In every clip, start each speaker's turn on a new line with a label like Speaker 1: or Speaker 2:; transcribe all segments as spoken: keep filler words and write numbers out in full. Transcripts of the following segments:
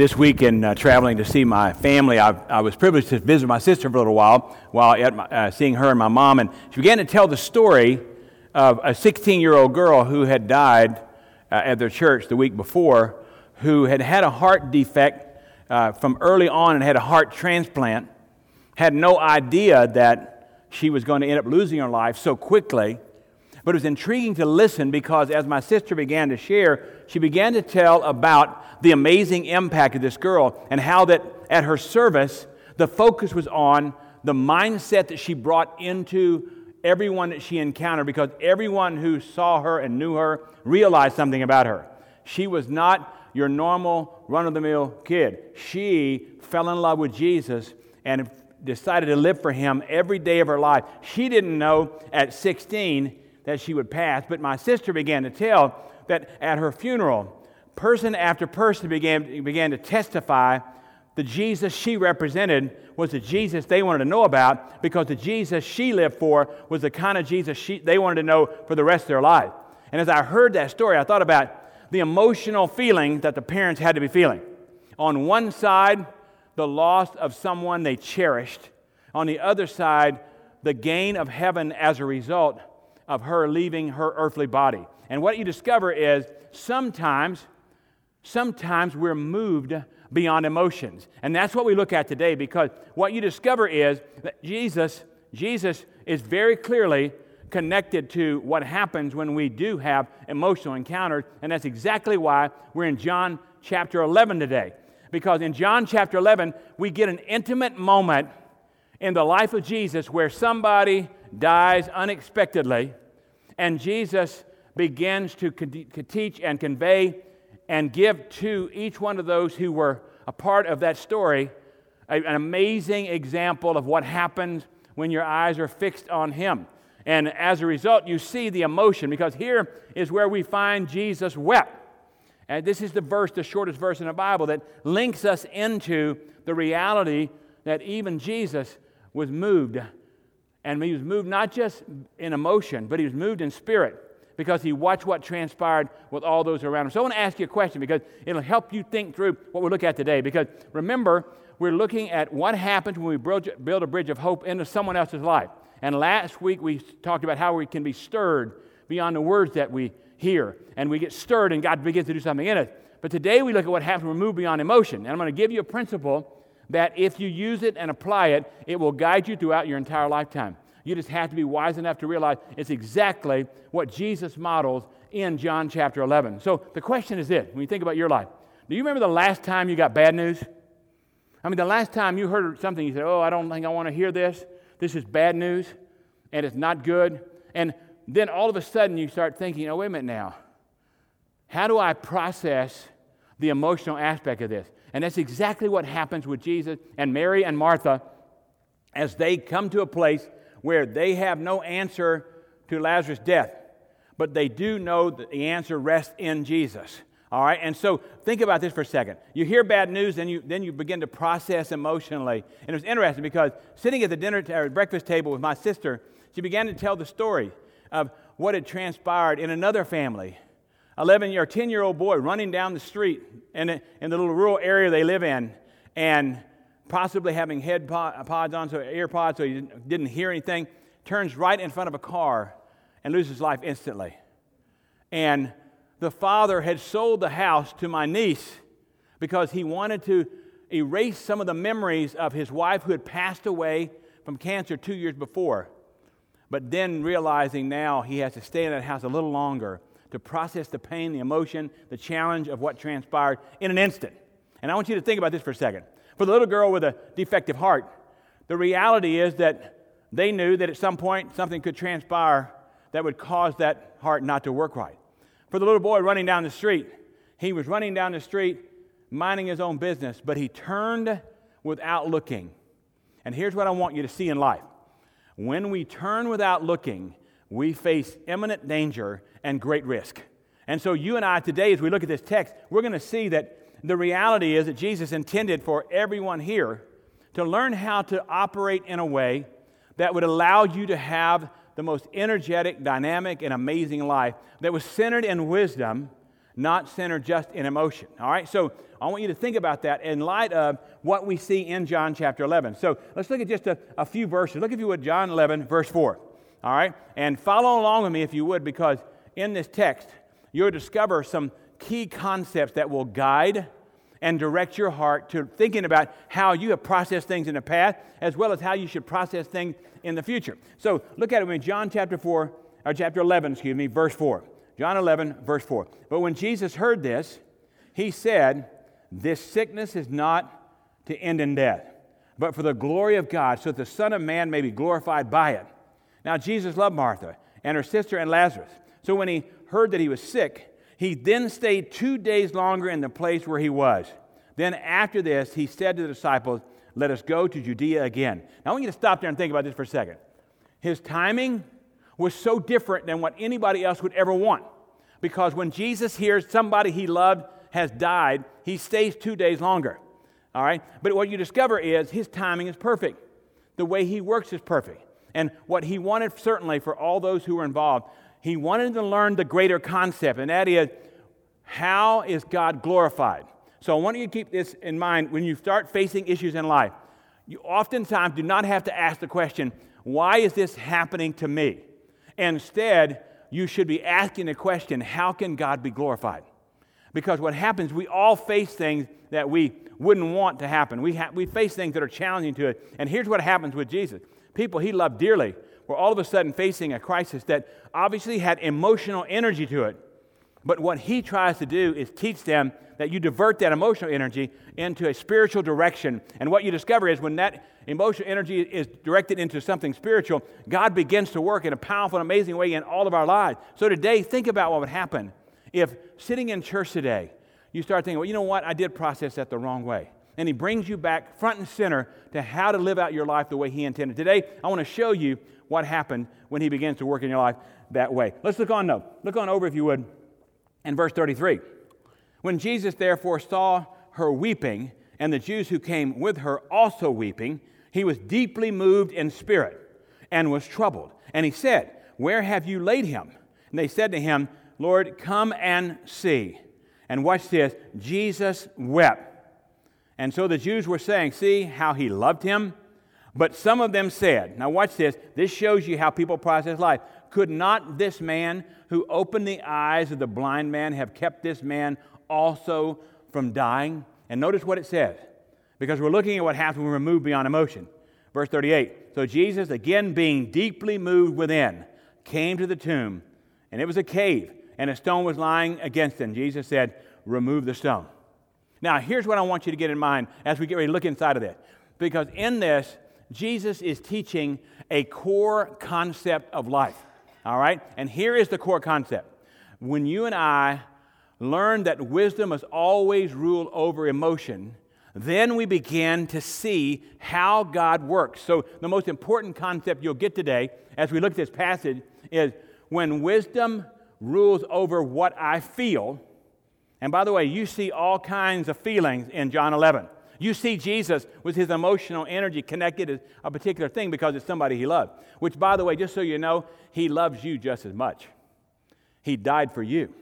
Speaker 1: this week in uh, traveling to see my family, I, I was privileged to visit my sister for a little while, while at my, uh, seeing her and my mom, and she began to tell the story of a sixteen-year-old girl who had died uh, at their church the week before, who had had a heart defect uh, from early on and had a heart transplant, had no idea that she was going to end up losing her life so quickly. But it was intriguing to listen because as my sister began to share, she began to tell about the amazing impact of this girl and how that at her service, the focus was on the mindset that she brought into everyone that she encountered, because everyone who saw her and knew her realized something about her. She was not your normal run-of-the-mill kid. She fell in love with Jesus and decided to live for Him every day of her life. She didn't know at sixteen that she would pass, but my sister began to tell that at her funeral, person after person began, began to testify the Jesus she represented was the Jesus they wanted to know about, because the Jesus she lived for was the kind of Jesus she, they wanted to know for the rest of their life. And as I heard that story, I thought about the emotional feeling that the parents had to be feeling. On one side, the loss of someone they cherished. On the other side, the gain of heaven as a result of her leaving her earthly body. And what you discover is sometimes, sometimes we're moved beyond emotions. And that's what we look at today, because what you discover is that Jesus, Jesus is very clearly connected to what happens when we do have emotional encounters. And that's exactly why we're in John chapter eleven today. Because in John chapter eleven, we get an intimate moment in the life of Jesus where somebody dies unexpectedly, and Jesus begins to teach and convey and give to each one of those who were a part of that story an amazing example of what happens when your eyes are fixed on Him. And as a result, you see the emotion, because here is where we find Jesus wept. And this is the verse, the shortest verse in the Bible, that links us into the reality that even Jesus was moved. And He was moved not just in emotion, but He was moved in spirit, because He watched what transpired with all those around Him. So I want to ask you a question, because it'll help you think through what we look at today. Because remember, we're looking at what happens when we build a bridge of hope into someone else's life. And last week we talked about how we can be stirred beyond the words that we hear. And we get stirred and God begins to do something in us. But today we look at what happens when we move beyond emotion. And I'm going to give you a principle that if you use it and apply it, it will guide you throughout your entire lifetime. You just have to be wise enough to realize it's exactly what Jesus models in John chapter eleven. So the question is this, when you think about your life, do you remember the last time you got bad news? I mean, the last time you heard something, you said, oh, I don't think I want to hear this. This is bad news, and it's not good. And then all of a sudden you start thinking, oh, wait a minute now. How do I process the emotional aspect of this? And that's exactly what happens with Jesus and Mary and Martha as they come to a place where they have no answer to Lazarus' death, but they do know that the answer rests in Jesus. All right, and so think about this for a second. You hear bad news, and you then you begin to process emotionally. And it was interesting because sitting at the dinner or breakfast table with my sister, she began to tell the story of what had transpired in another family. eleven or ten-year-old boy running down the street in, a, in the little rural area they live in, and possibly having head pods on, so ear pods, so he didn't, didn't hear anything, turns right in front of a car and loses life instantly. And the father had sold the house to my niece because he wanted to erase some of the memories of his wife who had passed away from cancer two years before. But then realizing now he has to stay in that house a little longer to process the pain, the emotion, the challenge of what transpired in an instant. And I want you to think about this for a second. For the little girl with a defective heart, the reality is that they knew that at some point something could transpire that would cause that heart not to work right. For the little boy running down the street, he was running down the street, minding his own business, but he turned without looking. And here's what I want you to see in life. When we turn without looking, we face imminent danger and great risk. And so you and I today, as we look at this text, we're going to see that the reality is that Jesus intended for everyone here to learn how to operate in a way that would allow you to have the most energetic, dynamic, and amazing life that was centered in wisdom not centered just in emotion. All right, so I want you to think about that in light of what we see in John chapter eleven. So let's look at just a, a few verses. Look, if you would, John eleven, verse four. All right, and follow along with me if you would, because in this text, you'll discover some key concepts that will guide and direct your heart to thinking about how you have processed things in the past, as well as how you should process things in the future. So look at it in John chapter four, or chapter eleven, excuse me, verse four. John eleven, verse four. But when Jesus heard this, he said, "This sickness is not to end in death, but for the glory of God, so that the Son of Man may be glorified by it." Now Jesus loved Martha and her sister and Lazarus. So when he heard that he was sick, he then stayed two days longer in the place where he was. Then after this, he said to the disciples, "Let us go to Judea again." Now I want you to stop there and think about this for a second. His timing was so different than what anybody else would ever want. Because when Jesus hears somebody he loved has died, he stays two days longer. All right? But what you discover is his timing is perfect. The way he works is perfect. And what he wanted, certainly, for all those who were involved, he wanted to learn the greater concept, and that is, how is God glorified? So I want you to keep this in mind when you start facing issues in life. You oftentimes do not have to ask the question, why is this happening to me? Instead, you should be asking the question, how can God be glorified? Because what happens, we all face things that we wouldn't want to happen. We, ha- we face things that are challenging to it. And here's what happens with Jesus. People he loved dearly were all of a sudden facing a crisis that obviously had emotional energy to it. But what he tries to do is teach them that you divert that emotional energy into a spiritual direction. And what you discover is when that emotional energy is directed into something spiritual, God begins to work in a powerful and amazing way in all of our lives. So today, think about what would happen if sitting in church today, you start thinking, well, you know what? I did process that the wrong way. And he brings you back front and center to how to live out your life the way he intended. Today, I want to show you what happened when he begins to work in your life that way. Let's look on, though. Look on over, if you would, in verse thirty-three. When Jesus therefore saw her weeping, and the Jews who came with her also weeping, he was deeply moved in spirit and was troubled. And he said, "Where have you laid him?" And they said to him, "Lord, come and see." And watch this, Jesus wept. And so the Jews were saying, "See how he loved him?" But some of them said, now watch this, this shows you how people process life. "Could not this man who opened the eyes of the blind man have kept this man also from dying?" And notice what it says, because we're looking at what happens when we're moved beyond emotion. Verse thirty-eight, "So Jesus, again being deeply moved within, came to the tomb, and it was a cave, and a stone was lying against it. And Jesus said, 'Remove the stone.'" Now, here's what I want you to get in mind as we get ready to look inside of this. Because in this, Jesus is teaching a core concept of life. All right? And here is the core concept. When you and I learn that wisdom must always rule over emotion, then we begin to see how God works. So the most important concept you'll get today as we look at this passage is when wisdom rules over what I feel. And by the way, you see all kinds of feelings in John eleven. You see Jesus with his emotional energy connected to a particular thing because it's somebody he loved. Which, by the way, just so you know, he loves you just as much. He died for you.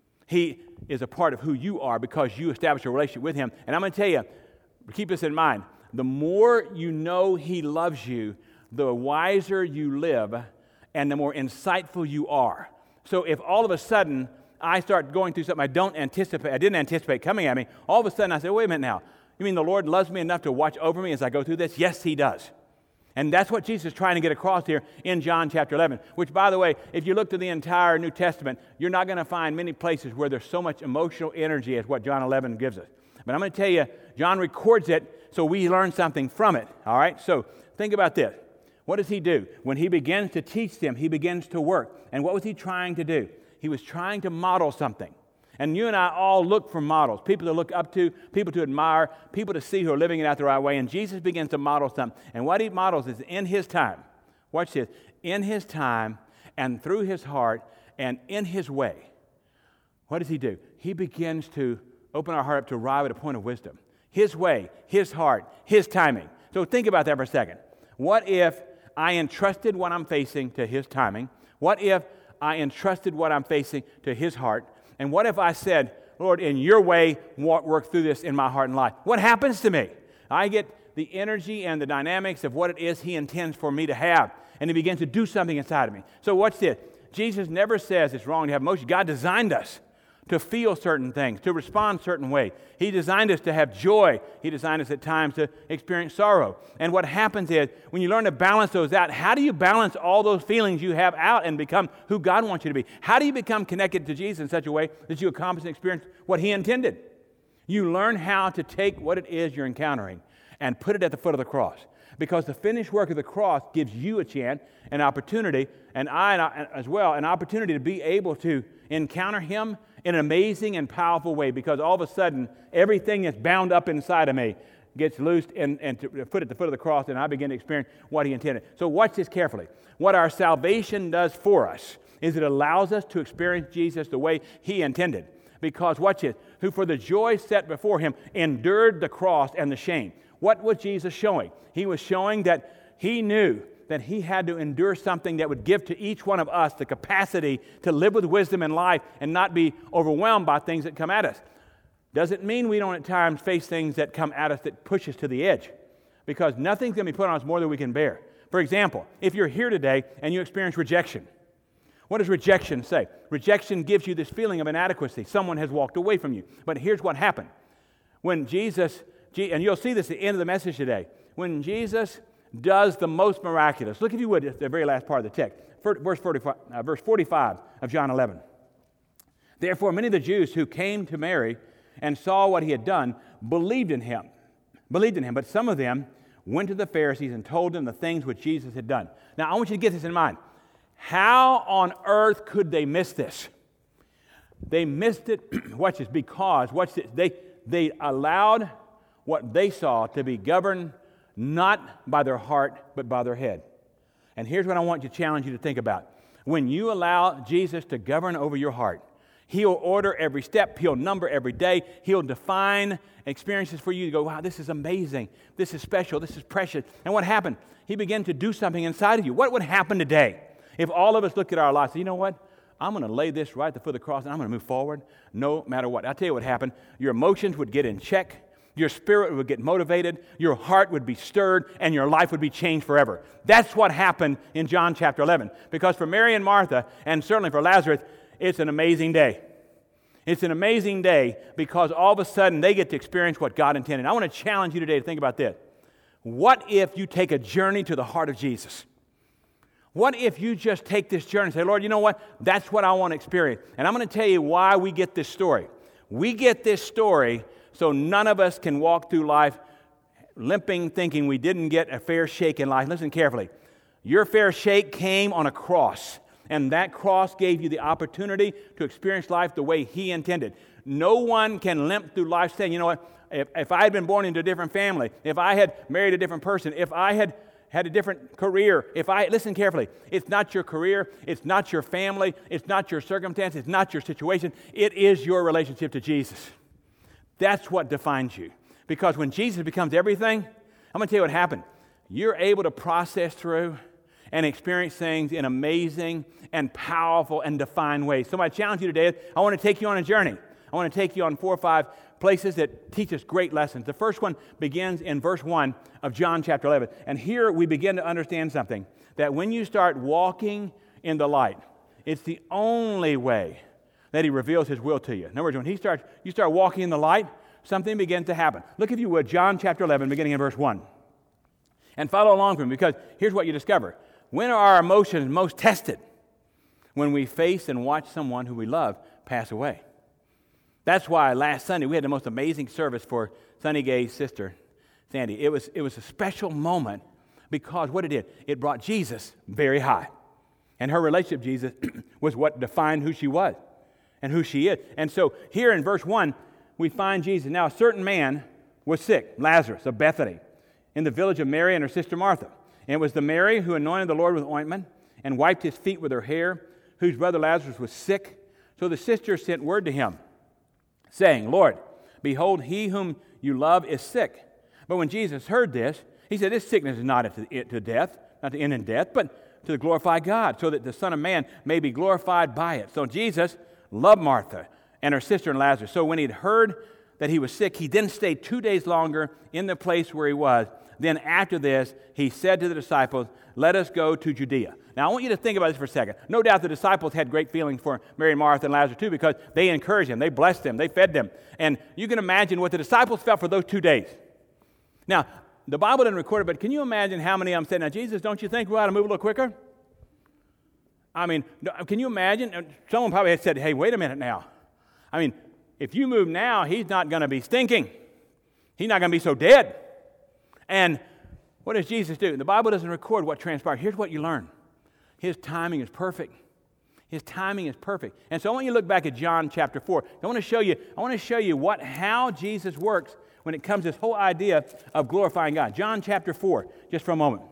Speaker 1: He is a part of who you are because you established a relationship with him. And I'm going to tell you, keep this in mind, the more you know he loves you, the wiser you live and the more insightful you are. So if all of a sudden I start going through something I don't anticipate, I didn't anticipate coming at me, all of a sudden I say, wait a minute now, you mean the Lord loves me enough to watch over me as I go through this? Yes, he does. And that's what Jesus is trying to get across here in John chapter eleven, which, by the way, if you look to the entire New Testament, you're not going to find many places where there's so much emotional energy as what John eleven gives us. But I'm going to tell you, John records it so we learn something from it, all right? So think about this. What does he do? When he begins to teach them, he begins to work. And what was he trying to do? He was trying to model something. And you and I all look for models, people to look up to, people to admire, people to see who are living it out the right way. And Jesus begins to model something. And what he models is in his time. Watch this. In his time and through his heart and in his way. What does he do? He begins to open our heart up to arrive at a point of wisdom. His way, his heart, his timing. So think about that for a second. What if I entrusted what I'm facing to his timing? What if I entrusted what I'm facing to his heart? And what if I said, Lord, in your way, work through this in my heart and life? What happens to me? I get the energy and the dynamics of what it is he intends for me to have. And he begins to do something inside of me. So watch this. Jesus never says it's wrong to have emotions. God designed us to feel certain things, to respond a certain way. He designed us to have joy. He designed us at times to experience sorrow. And what happens is, when you learn to balance those out, how do you balance all those feelings you have out and become who God wants you to be? How do you become connected to Jesus in such a way that you accomplish and experience what he intended? You learn how to take what it is you're encountering and put it at the foot of the cross. Because the finished work of the cross gives you a chance, an opportunity, and I as well, an opportunity to be able to encounter him in an amazing and powerful way, because all of a sudden, everything that's bound up inside of me gets loosed and, and to put at the foot of the cross, and I begin to experience what he intended. So watch this carefully. What our salvation does for us is it allows us to experience Jesus the way he intended. Because watch it, who for the joy set before him endured the cross and the shame. What was Jesus showing? He was showing that he knew that he had to endure something that would give to each one of us the capacity to live with wisdom in life and not be overwhelmed by things that come at us. Doesn't mean we don't at times face things that come at us that push us to the edge, because nothing's going to be put on us more than we can bear. For example, if you're here today and you experience rejection, what does rejection say? Rejection gives you this feeling of inadequacy. Someone has walked away from you. But here's what happened. When Jesus, and you'll see this at the end of the message today, when Jesus does the most miraculous. Look, if you would, at the very last part of the text, verse forty-five, uh, verse forty-five of John eleven. Therefore, many of the Jews who came to Mary and saw what he had done believed in him. Believed in him, but some of them went to the Pharisees and told them the things which Jesus had done. Now, I want you to get this in mind. How on earth could they miss this? They missed it, watch this, because, watch this, they, they allowed what they saw to be governed not by their heart, but by their head. And here's what I want to challenge you to think about. When you allow Jesus to govern over your heart, he'll order every step, he'll number every day, he'll define experiences for you to go, wow, this is amazing, this is special, this is precious. And what happened? He began to do something inside of you. What would happen today if all of us look at our lives and say, you know what? I'm going to lay this right at the foot of the cross and I'm going to move forward no matter what. I'll tell you what happened. Your emotions would get in check. Your spirit would get motivated, your heart would be stirred, and your life would be changed forever. That's what happened in John chapter eleven. Because for Mary and Martha, and certainly for Lazarus, it's an amazing day. It's an amazing day because all of a sudden they get to experience what God intended. I want to challenge you today to think about this. What if you take a journey to the heart of Jesus? What if you just take this journey and say, Lord, you know what? That's what I want to experience. And I'm going to tell you why we get this story. We get this story so none of us can walk through life limping, thinking we didn't get a fair shake in life. Listen carefully. Your fair shake came on a cross, and that cross gave you the opportunity to experience life the way he intended. No one can limp through life saying, you know what, if, if I had been born into a different family, if I had married a different person, if I had had a different career, if I, listen carefully, it's not your career, it's not your family, it's not your circumstance, it's not your situation, it is your relationship to Jesus. That's what defines you. Because when Jesus becomes everything, I'm going to tell you what happened. You're able to process through and experience things in amazing and powerful and defined ways. So my challenge you today is I want to take you on a journey. I want to take you on four or five places that teach us great lessons. The first one begins in verse one of John chapter eleven. And here we begin to understand something, that when you start walking in the light, it's the only way that he reveals his will to you. In other words, when he starts, you start walking in the light, something begins to happen. Look, if you would, John chapter eleven, beginning in verse one. And follow along with me, because here's what you discover. When are our emotions most tested? When we face and watch someone who we love pass away. That's why last Sunday we had the most amazing service for Sunny Gay's sister, Sandy. It was, it was a special moment because what it did, it brought Jesus very high. And her relationship with Jesus was what defined who she was and who she is. And so here in verse one, we find Jesus. Now, a certain man was sick, Lazarus of Bethany, in the village of Mary and her sister Martha. And it was the Mary who anointed the Lord with ointment and wiped his feet with her hair, whose brother Lazarus was sick. So the sisters sent word to him, saying, Lord, behold, he whom you love is sick. But when Jesus heard this, he said, this sickness is not to, to death, not to end in death, but to glorify God, so that the Son of Man may be glorified by it. So Jesus loved Martha and her sister and Lazarus. So when he'd heard that he was sick, he then stayed two days longer in the place where he was. Then after this, he said to the disciples, let us go to Judea. Now, I want you to think about this for a second. No doubt the disciples had great feelings for Mary and Martha and Lazarus too, because they encouraged them, they blessed them, they fed them. And you can imagine what the disciples felt for those two days. Now, the Bible didn't record it, but can you imagine how many of them said, now, Jesus, don't you think we ought to move a little quicker? I mean, can you imagine? Someone probably had said, hey, wait a minute now. I mean, if you move now, he's not going to be stinking. He's not going to be so dead. And what does Jesus do? The Bible doesn't record what transpired. Here's what you learn. His timing is perfect. His timing is perfect. And so I want you to look back at John chapter four. I want to show you, I want to show you what how Jesus works when it comes to this whole idea of glorifying God. John chapter four, just for a moment.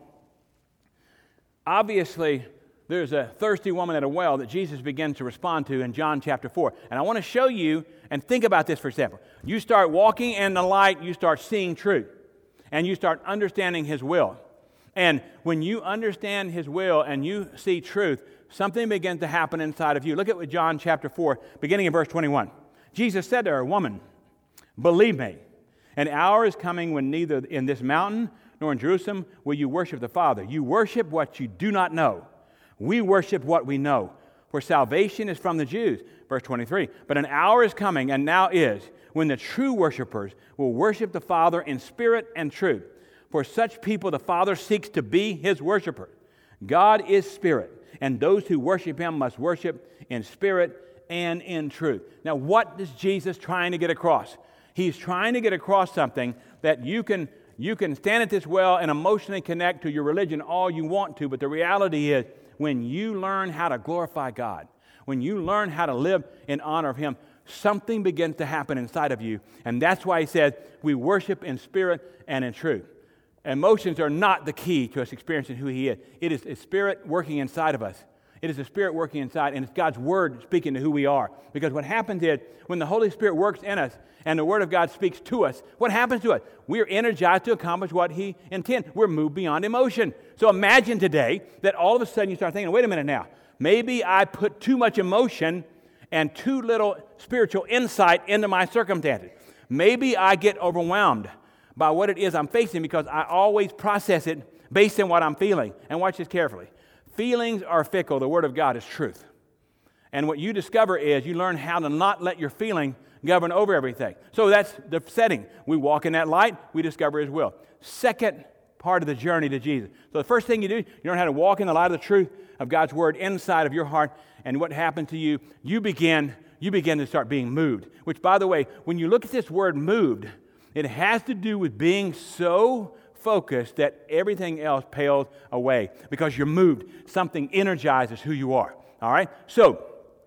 Speaker 1: Obviously, there's a thirsty woman at a well that Jesus begins to respond to in John chapter four. And I want to show you, and think about this for example. You start walking in the light, you start seeing truth. And you start understanding His will. And when you understand His will and you see truth, something begins to happen inside of you. Look at what John chapter four, beginning in verse twenty-one. Jesus said to her, woman, believe me, an hour is coming when neither in this mountain nor in Jerusalem will you worship the Father. You worship what you do not know. We worship what we know. For salvation is from the Jews. Verse twenty-three. But an hour is coming, and now is, when the true worshipers will worship the Father in spirit and truth. For such people the Father seeks to be His worshiper. God is spirit, and those who worship Him must worship in spirit and in truth. Now, what is Jesus trying to get across? He's trying to get across something that you can, you can stand at this well and emotionally connect to your religion all you want to, but the reality is when you learn how to glorify God, when you learn how to live in honor of Him, something begins to happen inside of you. And that's why He says we worship in spirit and in truth. Emotions are not the key to us experiencing who He is. It is His Spirit working inside of us. It is the Spirit working inside, and it's God's Word speaking to who we are. Because what happens is, when the Holy Spirit works in us and the Word of God speaks to us, what happens to us? We are energized to accomplish what He intends. We're moved beyond emotion. So imagine today that all of a sudden you start thinking, wait a minute now, maybe I put too much emotion and too little spiritual insight into my circumstances. Maybe I get overwhelmed by what it is I'm facing because I always process it based on what I'm feeling. And watch this carefully. Feelings are fickle. The Word of God is truth. And what you discover is you learn how to not let your feeling govern over everything. So that's the setting. We walk in that light, we discover His will. Second part of the journey to Jesus. So the first thing you do, you learn how to walk in the light of the truth of God's Word inside of your heart. And what happens to you, you begin, you begin to start being moved. Which, by the way, when you look at this word moved, it has to do with being so focused that everything else pales away. Because you're moved. Something energizes who you are. All right? So,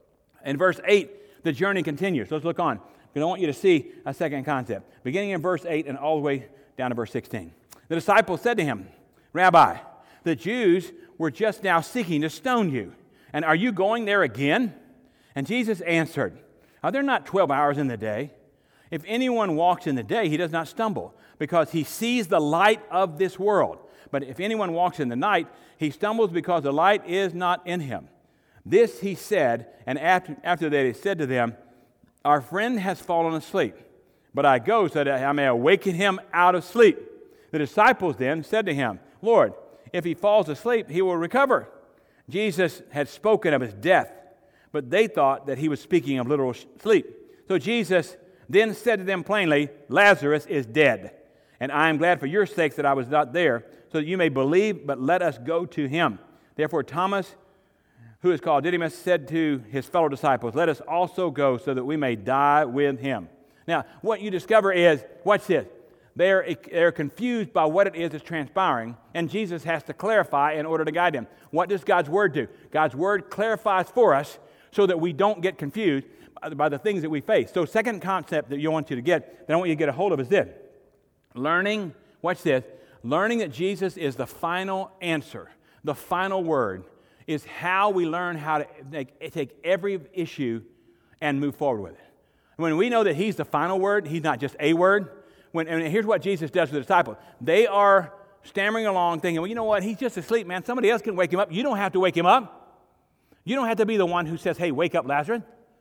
Speaker 1: in verse eight, the journey continues. Let's look on. Because I want you to see a second concept. Beginning in verse eight and all the way down to verse sixteen. The disciples said to Him, Rabbi, the Jews were just now seeking to stone you. And are you going there again? And Jesus answered, are there not twelve hours in the day? If anyone walks in the day, he does not stumble, because he sees the light of this world. But if anyone walks in the night, he stumbles because the light is not in him. This he said, and after, after that he said to them, our friend has fallen asleep, but I go so that I may awaken him out of sleep. The disciples then said to him, Lord, if he falls asleep, he will recover. Jesus had spoken of his death, but they thought that he was speaking of literal sleep. So Jesus then said to them plainly, Lazarus is dead, and I am glad for your sakes that I was not there, so that you may believe, but let us go to him. Therefore Thomas, who is called Didymus, said to his fellow disciples, let us also go so that we may die with him. Now, what you discover is, watch this, they're, they're confused by what it is that's transpiring, and Jesus has to clarify in order to guide them. What does God's Word do? God's Word clarifies for us so that we don't get confused by the things that we face. So second concept that you want you to get, that I want you to get a hold of is this. Learning, watch this, learning that Jesus is the final answer, the final word, is how we learn how to make, take every issue and move forward with it. When we know that He's the final word, He's not just a word. When, and here's what Jesus does with the disciples. They are stammering along thinking, well, you know what, he's just asleep, man. Somebody else can wake him up. You don't have to wake him up. You don't have to be the one who says, hey, wake up, Lazarus.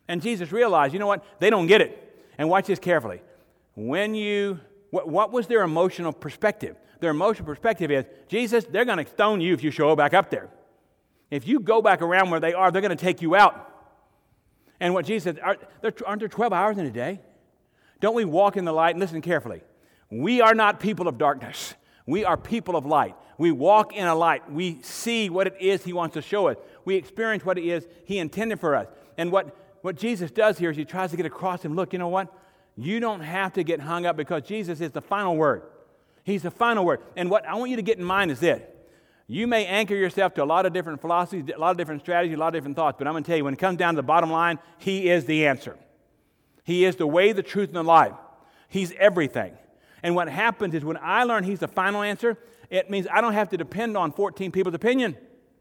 Speaker 1: And Jesus realized, you know what? They don't get it. And watch this carefully. When you, what, what was their emotional perspective? Their emotional perspective is, Jesus, they're going to stone you if you show back up there. If you go back around where they are, they're going to take you out. And what Jesus said, are, aren't there twelve hours in a day? Don't we walk in the light? And listen carefully. We are not people of darkness. We are people of light. We walk in a light. We see what it is He wants to show us. We experience what it is He intended for us. And what, what Jesus does here is He tries to get across to him, look, you know what? You don't have to get hung up because Jesus is the final word. He's the final word. And what I want you to get in mind is this. You may anchor yourself to a lot of different philosophies, a lot of different strategies, a lot of different thoughts, but I'm going to tell you, when it comes down to the bottom line, He is the answer. He is the way, the truth, and the life. He's everything. And what happens is when I learn He's the final answer, it means I don't have to depend on fourteen people's opinion.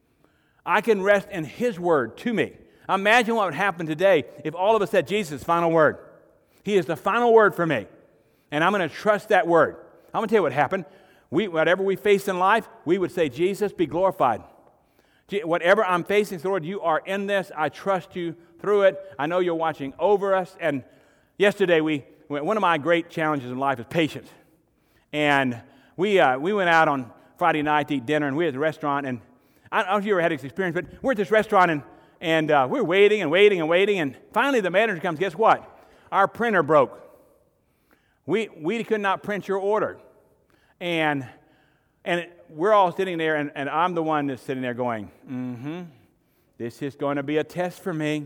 Speaker 1: I can rest in His word to me. Imagine what would happen today if all of us said, Jesus, final word. He is the final word for me. And I'm going to trust that word. I'm going to tell you what happened. We, whatever we face in life, we would say, Jesus, be glorified. Whatever I'm facing, Lord, you are in this. I trust you through it. I know you're watching over us. And yesterday, we one of my great challenges in life is patience. And we uh, we went out on Friday night to eat dinner, and we were at the restaurant. And I don't know if you ever had this experience, but we're at this restaurant, and, and uh, we're waiting and waiting and waiting. And finally, the manager comes. Guess what? Our printer broke. We, we could not print your order. And and it, we're all sitting there, and, and I'm the one that's sitting there going, mm-hmm, this is going to be a test for me.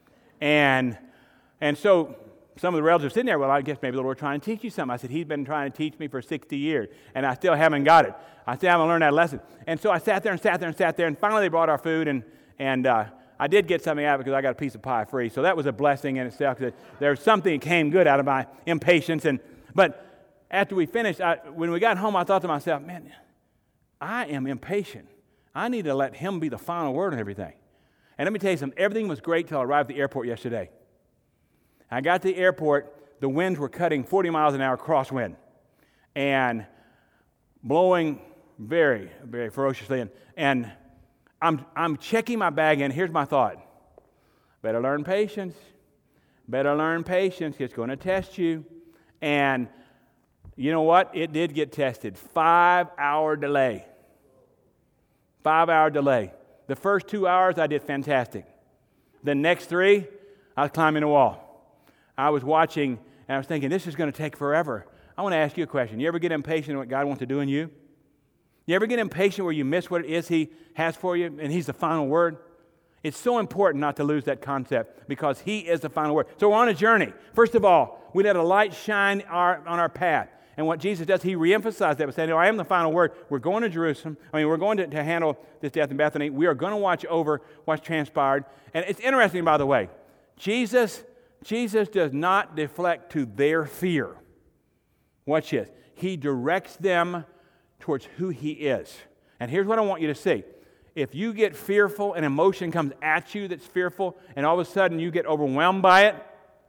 Speaker 1: And and so some of the relatives are sitting there, well, I guess maybe the Lord trying to teach you something. I said, He's been trying to teach me for sixty years, and I still haven't got it. I still haven't learned that lesson. And so I sat there and sat there and sat there, and finally they brought our food, and, and uh, I did get something out of it because I got a piece of pie free. So that was a blessing in itself, because there was something that came good out of my impatience. And But after we finished, I, when we got home, I thought to myself, man, I am impatient. I need to let Him be the final word on everything. And let me tell you something. Everything was great till I arrived at the airport yesterday. I got to the airport. The winds were cutting forty miles an hour crosswind and blowing very, very ferociously. And, and I'm, I'm checking my bag in. Here's my thought. Better learn patience. Better learn patience. It's going to test you. And you know what? It did get tested. Five-hour delay. Five-hour delay. The first two hours, I did fantastic. The next three, I was climbing a wall. I was watching, and I was thinking, this is going to take forever. I want to ask you a question. You ever get impatient at what God wants to do in you? You ever get impatient where you miss what it is He has for you, and He's the final word? It's so important not to lose that concept because He is the final word. So we're on a journey. First of all, we let a light shine our, on our path. And what Jesus does, He reemphasized that by saying, no, I am the final word. We're going to Jerusalem. I mean, we're going to, to handle this death in Bethany. We are going to watch over what's transpired. And it's interesting, by the way, Jesus, Jesus does not deflect to their fear. Watch this. He directs them towards who He is. And here's what I want you to see. If you get fearful and emotion comes at you that's fearful, and all of a sudden you get overwhelmed by it,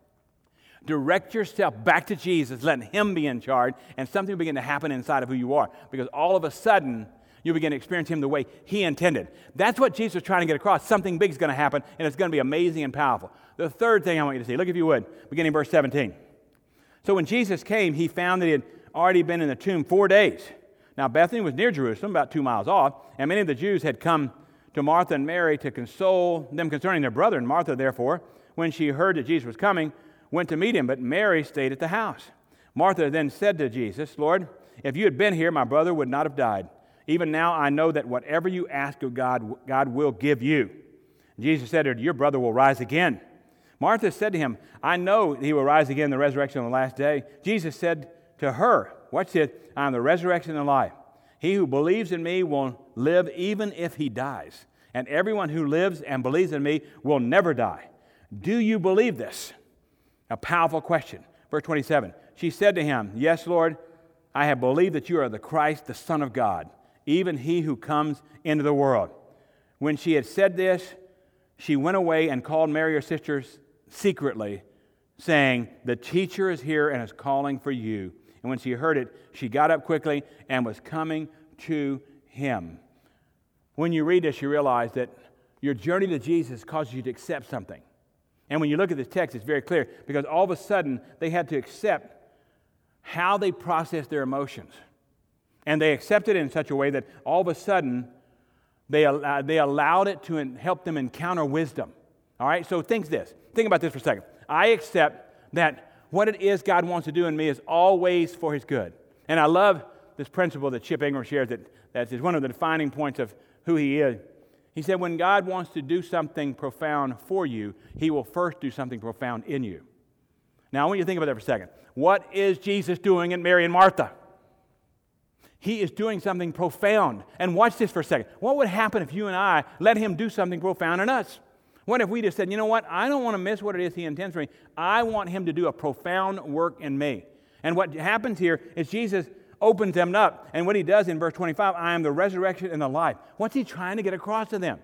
Speaker 1: direct yourself back to Jesus, letting Him be in charge, and something will begin to happen inside of who you are. Because all of a sudden, you begin to experience Him the way He intended. That's what Jesus was trying to get across. Something big is going to happen, and it's going to be amazing and powerful. The third thing I want you to see, look if you would, beginning verse seventeen. So when Jesus came, He found that He had already been in the tomb four days. Now Bethany was near Jerusalem, about two miles off, and many of the Jews had come to Martha and Mary to console them concerning their brother. And Martha, therefore, when she heard that Jesus was coming, went to meet Him, but Mary stayed at the house. Martha then said to Jesus, Lord, if you had been here, my brother would not have died. Even now I know that whatever you ask of God, God will give you. Jesus said to her, your brother will rise again. Martha said to Him, I know He will rise again in the resurrection on the last day. Jesus said to her, watch this, I am the resurrection and life. He who believes in me will live even if he dies. And everyone who lives and believes in me will never die. Do you believe this? A powerful question. Verse twenty-seven. She said to Him, yes, Lord, I have believed that you are the Christ, the Son of God, even He who comes into the world. When she had said this, she went away and called Mary, her sister, secretly, saying, the teacher is here and is calling for you. And when she heard it, she got up quickly and was coming to Him. When you read this, you realize that your journey to Jesus causes you to accept something. And when you look at this text, it's very clear because all of a sudden they had to accept how they processed their emotions. And they accepted it in such a way that all of a sudden they, uh, they allowed it to in, help them encounter wisdom. All right, so think this. Think about this for a second. I accept that what it is God wants to do in me is always for His good. And I love this principle that Chip Ingram shares that, that is one of the defining points of who he is. He said, when God wants to do something profound for you, He will first do something profound in you. Now, I want you to think about that for a second. What is Jesus doing in Mary and Martha? He is doing something profound. And watch this for a second. What would happen if you and I let Him do something profound in us? What if we just said, you know what, I don't want to miss what it is He intends for me. I want Him to do a profound work in me. And what happens here is Jesus opens them up. And what He does in verse twenty-five, I am the resurrection and the life. What's He trying to get across to them?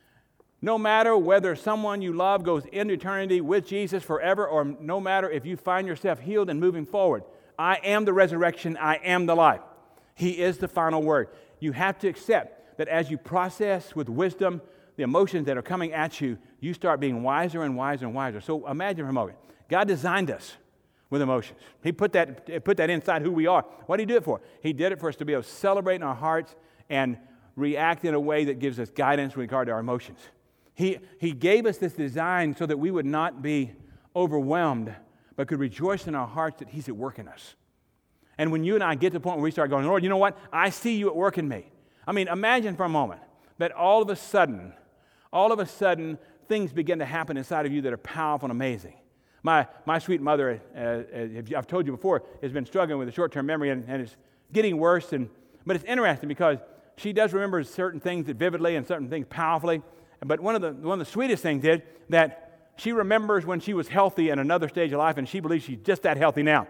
Speaker 1: No matter whether someone you love goes into eternity with Jesus forever, or no matter if you find yourself healed and moving forward, I am the resurrection, I am the life. He is the final word. You have to accept that as you process with wisdom the emotions that are coming at you, you start being wiser and wiser and wiser. So imagine for a moment, God designed us with emotions. He put that, put that inside who we are. What did He do it for? He did it for us to be able to celebrate in our hearts and react in a way that gives us guidance with regard to our emotions. He, he gave us this design so that we would not be overwhelmed, but could rejoice in our hearts that He's at work in us. And when you and I get to the point where we start going, Lord, you know what? I see You at work in me. I mean, imagine for a moment that all of a sudden, all of a sudden, things begin to happen inside of you that are powerful and amazing. My my sweet mother, uh, I've told you before, has been struggling with a short-term memory, and, and it's getting worse. And but it's interesting because she does remember certain things vividly and certain things powerfully. But one of the one of the sweetest things is that she remembers when she was healthy in another stage of life, and she believes she's just that healthy now.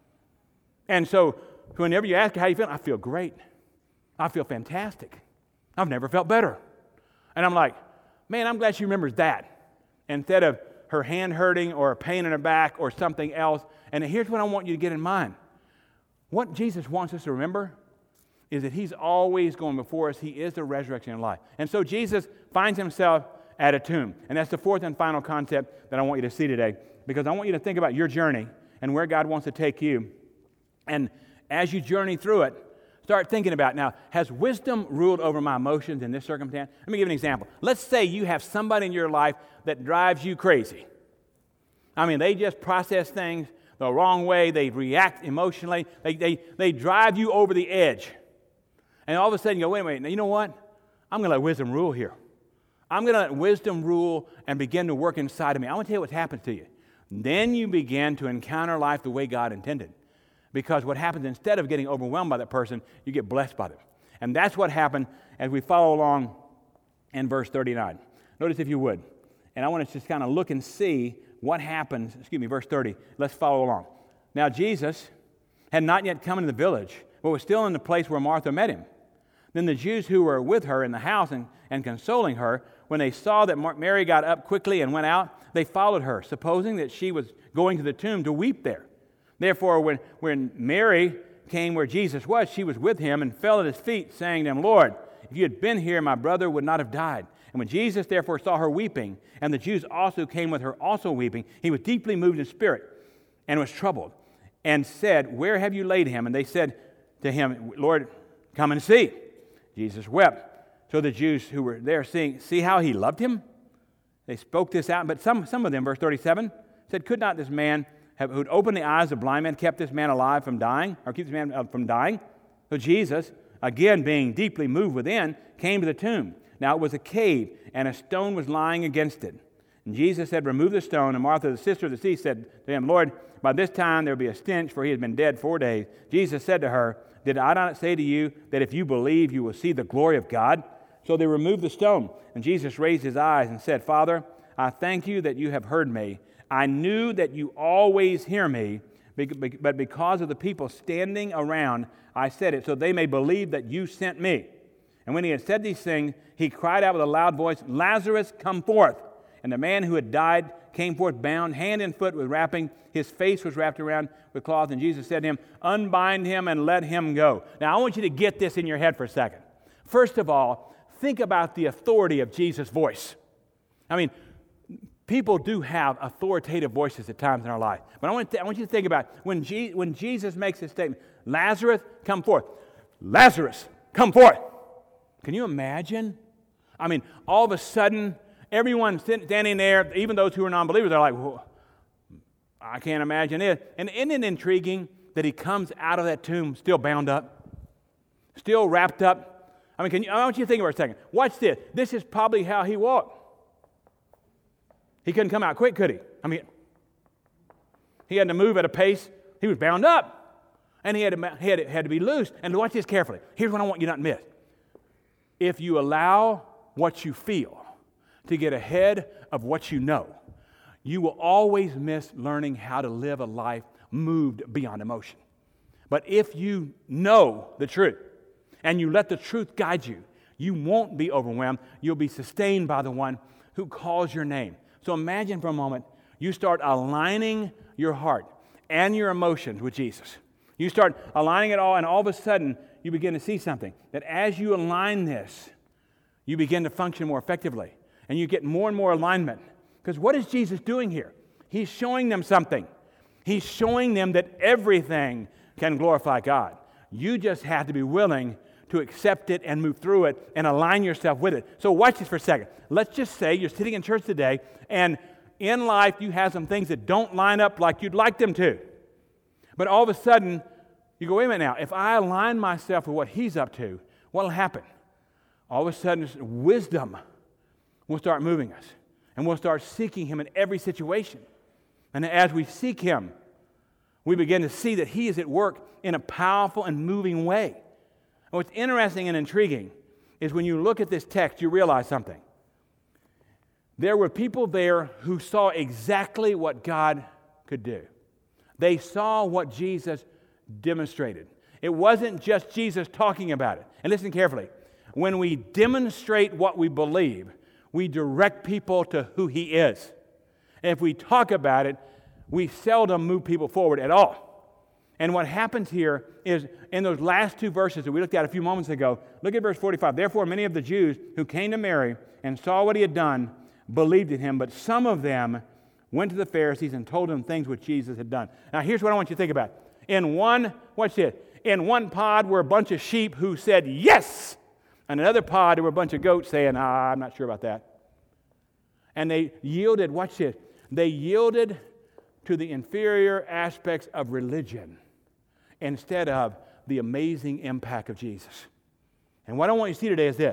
Speaker 1: And so whenever you ask her how you feel, I feel great. I feel fantastic. I've never felt better. And I'm like, man, I'm glad she remembers that instead of her hand hurting or a pain in her back or something else. And here's what I want you to get in mind. What Jesus wants us to remember is that He's always going before us. He is the resurrection and life. And so Jesus finds Himself at a tomb. And that's the fourth and final concept that I want you to see today, because I want you to think about your journey and where God wants to take you. And as you journey through it, start thinking about, now, has wisdom ruled over my emotions in this circumstance? Let me give you an example. Let's say you have somebody in your life that drives you crazy. I mean, they just process things the wrong way. They react emotionally. They, they, they drive you over the edge. And all of a sudden you go, wait a minute, now you know what? I'm going to let wisdom rule here. I'm going to let wisdom rule and begin to work inside of me. I want to tell you what happens to you. Then you begin to encounter life the way God intended. Because what happens, instead of getting overwhelmed by that person, you get blessed by them. And that's what happened as we follow along in verse thirty-nine. Notice if you would. And I want to just kind of look and see what happens. Excuse me, verse thirty. Let's follow along. Now Jesus had not yet come into the village, but was still in the place where Martha met Him. Then the Jews who were with her in the house and, and consoling her, when they saw that Mary got up quickly and went out, they followed her, supposing that she was going to the tomb to weep there. Therefore, when, when Mary came where Jesus was, she was with Him and fell at His feet, saying to Him, Lord, if You had been here, my brother would not have died. And when Jesus therefore saw her weeping, and the Jews also came with her also weeping, He was deeply moved in spirit and was troubled, and said, Where have you laid Him? And they said to Him, Lord, come and see. Jesus wept. So the Jews who were there, seeing, see how He loved Him? They spoke this out, but some, some of them, verse thirty-seven, said, Could not this man who'd opened the eyes of blind men, kept this man alive from dying, or keep this man from dying? So Jesus, again being deeply moved within, came to the tomb. Now it was a cave, and a stone was lying against it. And Jesus said, Remove the stone. And Martha, the sister of the deceased, said to Him, Lord, by this time there will be a stench, for he has been dead four days. Jesus said to her, Did I not say to you that if you believe, you will see the glory of God? So they removed the stone. And Jesus raised His eyes and said, Father, I thank You that You have heard me. I knew that You always hear me, but because of the people standing around, I said it, so they may believe that You sent me. And when He had said these things, He cried out with a loud voice, Lazarus, come forth. And the man who had died came forth bound, hand and foot with wrapping. His face was wrapped around with cloth. And Jesus said to him, Unbind him and let him go. Now, I want you to get this in your head for a second. First of all, think about the authority of Jesus' voice. I mean, people do have authoritative voices at times in our life. But I want, to, I want you to think about when, Je- when Jesus makes this statement, Lazarus, come forth. Lazarus, come forth. Can you imagine? I mean, all of a sudden, everyone standing there, even those who are non-believers, they're like, well, I can't imagine it. And isn't it intriguing that he comes out of that tomb still bound up, still wrapped up? I mean, can you, I want you to think about it for a second. Watch this. This is probably how he walked. He couldn't come out quick, could he? I mean, he had to move at a pace. He was bound up, and he had to, he had to, had to be loose. And watch this carefully. Here's what I want you not to miss. If you allow what you feel to get ahead of what you know, you will always miss learning how to live a life moved beyond emotion. But if you know the truth and you let the truth guide you, you won't be overwhelmed. You'll be sustained by the one who calls your name. So imagine for a moment you start aligning your heart and your emotions with Jesus. You start aligning it all, and all of a sudden you begin to see something. That as you align this, you begin to function more effectively. And you get more and more alignment. Because what is Jesus doing here? He's showing them something. He's showing them that everything can glorify God. You just have to be willing to accept it and move through it and align yourself with it. So watch this for a second. Let's just say you're sitting in church today, and in life you have some things that don't line up like you'd like them to. But all of a sudden, you go, wait a minute now, if I align myself with what he's up to, what will happen? All of a sudden, wisdom will start moving us. And we'll start seeking him in every situation. And as we seek him, we begin to see that he is at work in a powerful and moving way. And what's interesting and intriguing is when you look at this text, you realize something. There were people there who saw exactly what God could do. They saw what Jesus demonstrated. It wasn't just Jesus talking about it. And listen carefully. When we demonstrate what we believe, we direct people to who he is. And if we talk about it, we seldom move people forward at all. And what happens here is in those last two verses that we looked at a few moments ago, look at verse forty-five. Therefore, many of the Jews who came to Mary and saw what he had done believed in him, but some of them went to the Pharisees and told them things which Jesus had done. Now, here's what I want you to think about. In one, watch this, in one pod were a bunch of sheep who said yes. And another pod, there were a bunch of goats saying, ah, I'm not sure about that. And they yielded, watch this, they yielded to the inferior aspects of religion instead of the amazing impact of Jesus. And what I want you to see today is this.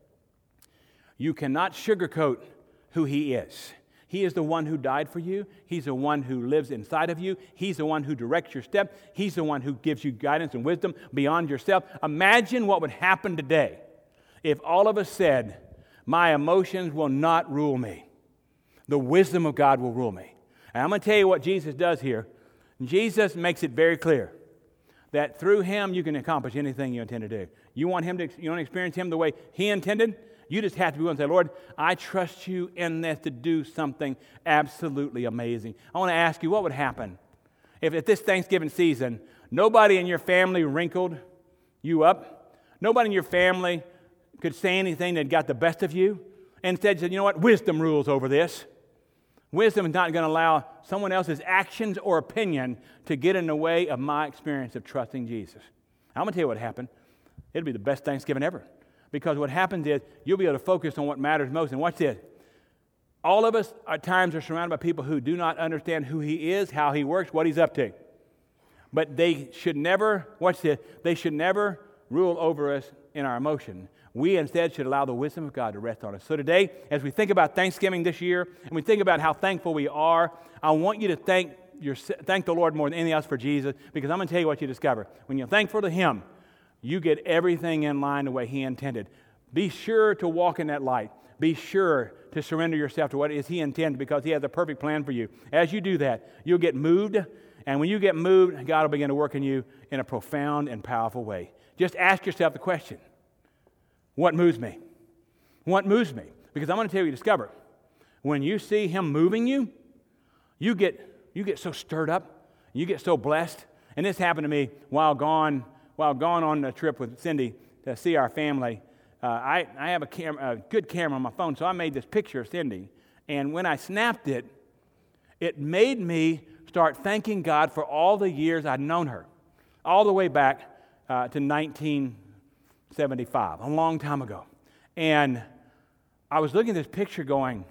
Speaker 1: You cannot sugarcoat who he is. He is the one who died for you. He's the one who lives inside of you. He's the one who directs your step. He's the one who gives you guidance and wisdom beyond yourself. Imagine what would happen today if all of us said, my emotions will not rule me. The wisdom of God will rule me. And I'm going to tell you what Jesus does here. Jesus makes it very clear that through him you can accomplish anything you intend to do. You want him to, you want to experience him the way he intended? You just have to be willing to say, Lord, I trust you in this to do something absolutely amazing. I want to ask you, what would happen if at this Thanksgiving season, nobody in your family wrinkled you up? Nobody in your family could say anything that got the best of you? And instead said, you know what, wisdom rules over this. Wisdom is not going to allow someone else's actions or opinion to get in the way of my experience of trusting Jesus. I'm going to tell you what happened. It'll be the best Thanksgiving ever. Because what happens is you'll be able to focus on what matters most. And watch this. All of us at times are surrounded by people who do not understand who he is, how he works, what he's up to. But they should never, watch this, they should never rule over us in our emotion. We instead should allow the wisdom of God to rest on us. So today, as we think about Thanksgiving this year, and we think about how thankful we are, I want you to thank your, thank the Lord more than anything else for Jesus, because I'm going to tell you what you discover. When you're thankful to him, you get everything in line the way he intended. Be sure to walk in that light. Be sure to surrender yourself to what it is he intended, because he has a perfect plan for you. As you do that, you'll get moved, and when you get moved, God will begin to work in you in a profound and powerful way. Just ask yourself the question, what moves me? What moves me? Because I'm going to tell you, you discover, when you see him moving you, you get you get so stirred up, you get so blessed. And this happened to me while gone while gone on a trip with Cindy to see our family. Uh, I, I have a, cam- a good camera on my phone, so I made this picture of Cindy. And when I snapped it, it made me start thanking God for all the years I'd known her, all the way back uh, to nineteen seventy-five, a long time ago. And I was looking at this picture going,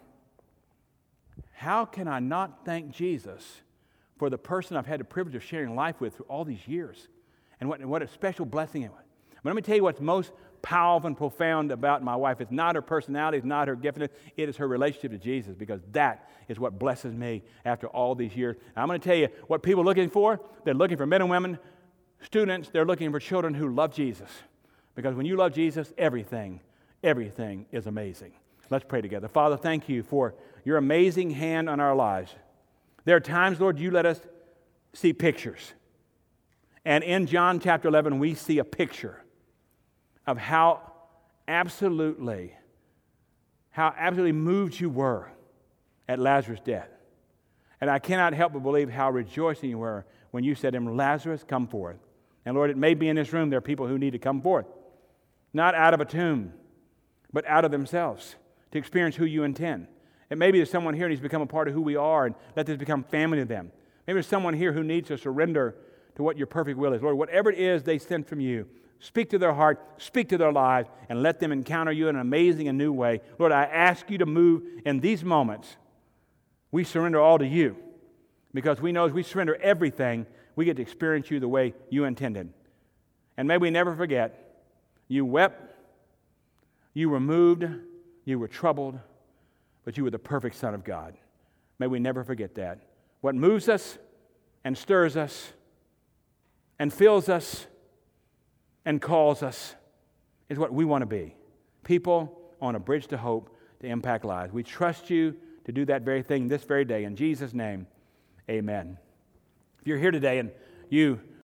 Speaker 1: how can I not thank Jesus for the person I've had the privilege of sharing life with through all these years? And what, and what a special blessing it was. But let me tell you what's most powerful and profound about my wife. It's not her personality, it's not her giftedness, it is her relationship to Jesus, because that is what blesses me after all these years. And I'm going to tell you what people are looking for. They're looking for men and women, students, they're looking for children who love Jesus. Because when you love Jesus, everything, everything is amazing. Let's pray together. Father, thank you for your amazing hand on our lives. There are times, Lord, you let us see pictures. And in John chapter eleven, we see a picture of how absolutely, how absolutely moved you were at Lazarus' death. And I cannot help but believe how rejoicing you were when you said to him, Lazarus, come forth. And Lord, it may be in this room there are people who need to come forth, not out of a tomb, but out of themselves, to experience who you intend. And maybe there's someone here who needs to become a part of who we are, and let this become family to them. Maybe there's someone here who needs to surrender to what your perfect will is. Lord, whatever it is they sent from you, speak to their heart, speak to their lives, and let them encounter you in an amazing and new way. Lord, I ask you to move in these moments. We surrender all to you, because we know as we surrender everything, we get to experience you the way you intended. And may we never forget, you wept, you were moved, you were troubled, but you were the perfect Son of God. May we never forget that. What moves us and stirs us and fills us and calls us is what we want to be. People on a bridge to hope to impact lives. We trust you to do that very thing this very day. In Jesus' name, amen. If you're here today and you